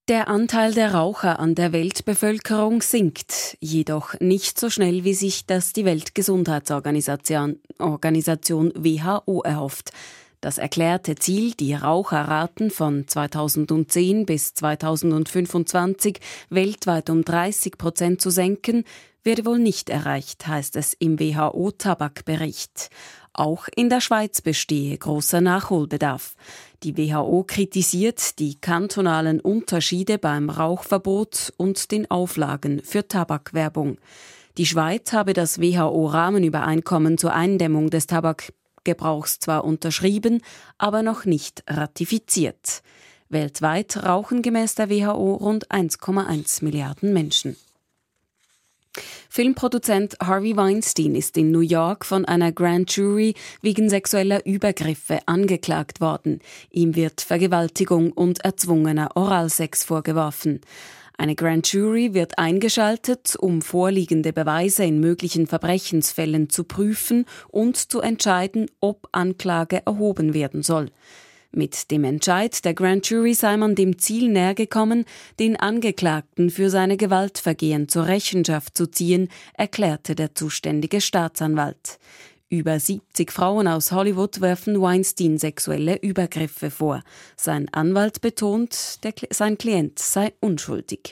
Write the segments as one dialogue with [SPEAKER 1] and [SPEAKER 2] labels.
[SPEAKER 1] Der Anteil der Raucher an der Weltbevölkerung sinkt, jedoch nicht so schnell, wie sich das die Weltgesundheitsorganisation WHO erhofft. Das erklärte Ziel, die Raucherraten von 2010 bis 2025 weltweit um 30% zu senken, werde wohl nicht erreicht, heißt es im WHO-Tabakbericht. Auch in der Schweiz bestehe großer Nachholbedarf. Die WHO kritisiert die kantonalen Unterschiede beim Rauchverbot und den Auflagen für Tabakwerbung. Die Schweiz habe das WHO-Rahmenübereinkommen zur Eindämmung des Tabakgebrauchs zwar unterschrieben, aber noch nicht ratifiziert. Weltweit rauchen gemäß der WHO rund 1,1 Milliarden Menschen. Filmproduzent Harvey Weinstein ist in New York von einer Grand Jury wegen sexueller Übergriffe angeklagt worden. Ihm wird Vergewaltigung und erzwungener Oralsex vorgeworfen. Eine Grand Jury wird eingeschaltet, um vorliegende Beweise in möglichen Verbrechensfällen zu prüfen und zu entscheiden, ob Anklage erhoben werden soll. Mit dem Entscheid der Grand Jury sei man dem Ziel nähergekommen, den Angeklagten für seine Gewaltvergehen zur Rechenschaft zu ziehen, erklärte der zuständige Staatsanwalt. Über 70 Frauen aus Hollywood werfen Weinstein sexuelle Übergriffe vor. Sein Anwalt betont, sein Klient sei unschuldig.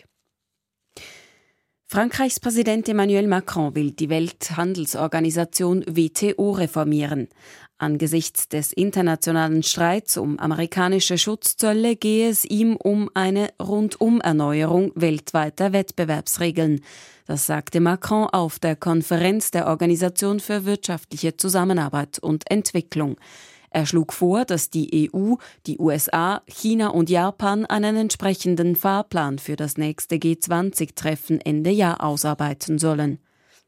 [SPEAKER 1] Frankreichs Präsident Emmanuel Macron will die Welthandelsorganisation WTO reformieren. Angesichts des internationalen Streits um amerikanische Schutzzölle gehe es ihm um eine Rundum-Erneuerung weltweiter Wettbewerbsregeln. Das sagte Macron auf der Konferenz der Organisation für wirtschaftliche Zusammenarbeit und Entwicklung. Er schlug vor, dass die EU, die USA, China und Japan einen entsprechenden Fahrplan für das nächste G20-Treffen Ende Jahr ausarbeiten sollen.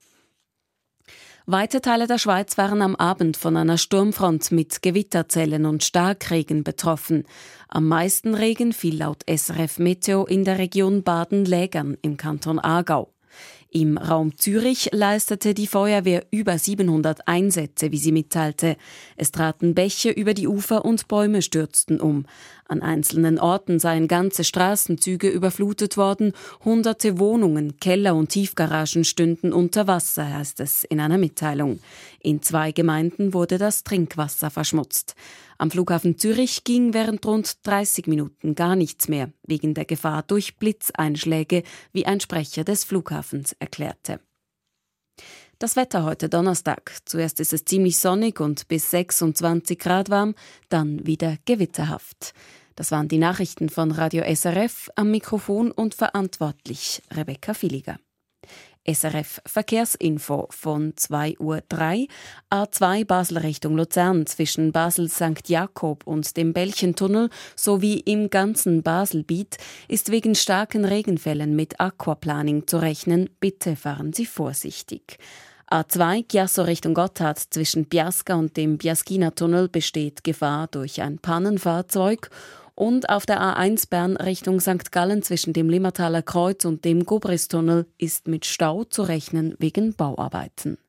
[SPEAKER 1] Weite Teile der Schweiz waren am Abend von einer Sturmfront mit Gewitterzellen und Starkregen betroffen. Am meisten Regen fiel laut SRF Meteo in der Region Baden-Lägern im Kanton Aargau. Im Raum Zürich leistete die Feuerwehr über 700 Einsätze, wie sie mitteilte. Es traten Bäche über die Ufer und Bäume stürzten um. An einzelnen Orten seien ganze Straßenzüge überflutet worden, hunderte Wohnungen, Keller und Tiefgaragen stünden unter Wasser, heißt es in einer Mitteilung. In 2 Gemeinden wurde das Trinkwasser verschmutzt. Am Flughafen Zürich ging während rund 30 Minuten gar nichts mehr, wegen der Gefahr durch Blitzeinschläge, wie ein Sprecher des Flughafens erklärte. Das Wetter heute Donnerstag. Zuerst ist es ziemlich sonnig und bis 26 Grad warm, dann wieder gewitterhaft. Das waren die Nachrichten von Radio SRF, am Mikrofon und verantwortlich Rebecca Villiger. SRF Verkehrsinfo von 2:03 Uhr. A2 Basel Richtung Luzern zwischen Basel St. Jakob und dem Belchentunnel sowie im ganzen Baselbiet ist wegen starken Regenfällen mit Aquaplaning zu rechnen. Bitte fahren Sie vorsichtig. A2 Chiasso Richtung Gotthard zwischen Biasca und dem Biaschina-Tunnel besteht Gefahr durch ein Pannenfahrzeug. Und auf der A1 Bern Richtung St. Gallen zwischen dem Limmertaler Kreuz und dem Gobris-Tunnel ist mit Stau zu rechnen wegen Bauarbeiten.